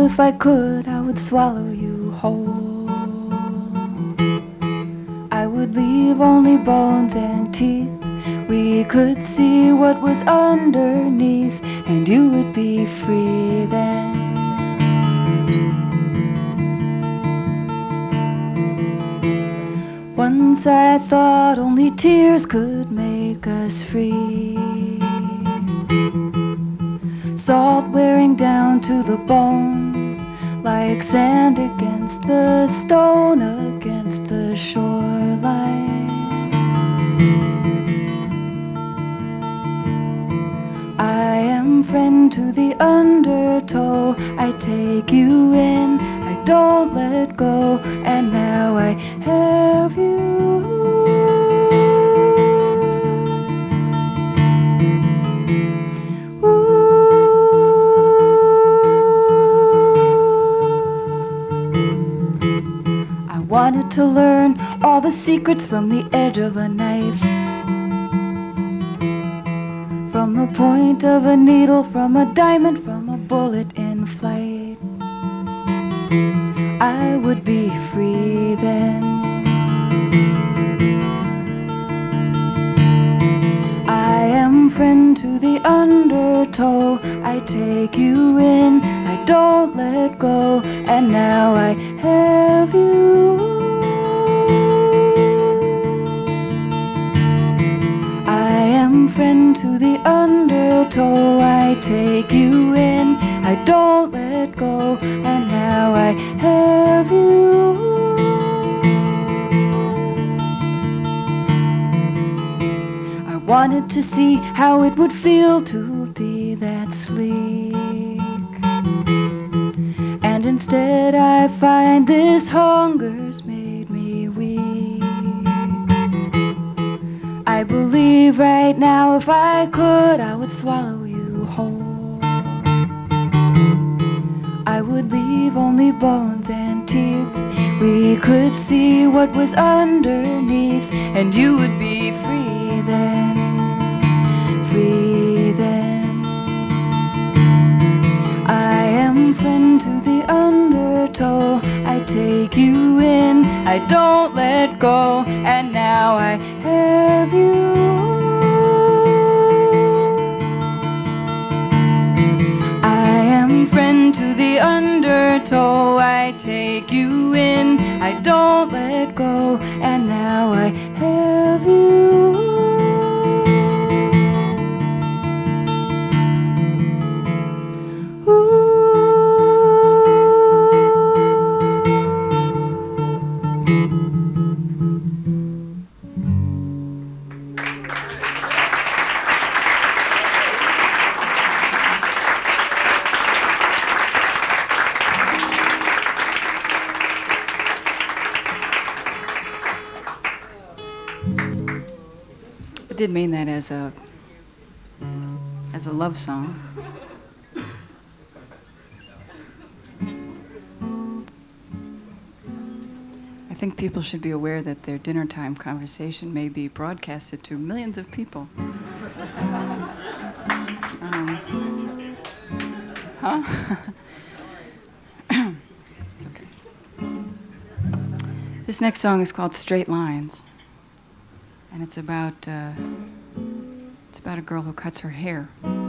if I could, I would swallow you whole. I would leave only bones and teeth. We could see what was underneath, and you would be free then. Once I thought only tears could make us free. Salt wearing down to the bone, like sand against the stone, against the shoreline. I am friend to the undertow. I take you in, I don't let go, and now I have you. I wanted to learn all the secrets from the edge of a knife, from the point of a needle, from a diamond, from a bullet in flight. I would be free then. I am friend to the undertow. I take you in, I don't let go, and now I have you. I am friend to the undertow. I take you in, I don't let go, and now I have you. I wanted to see how it would feel to be that sleek, and instead I find this hunger's made me weak. I believe right now if I could, I would swallow you whole. I would leave only bones and teeth. We could see what was underneath, and you would be free then. Free then. I am friend to the undertow. I take you in, I don't let go, and now I have you. I am friend to the undertow. I take you in, I don't let go, and now I have you. I did mean that as a love song. I think people should be aware that their dinner time conversation may be broadcasted to millions of people. Huh? It's okay. This next song is called Straight Lines, and it's about a girl who cuts her hair.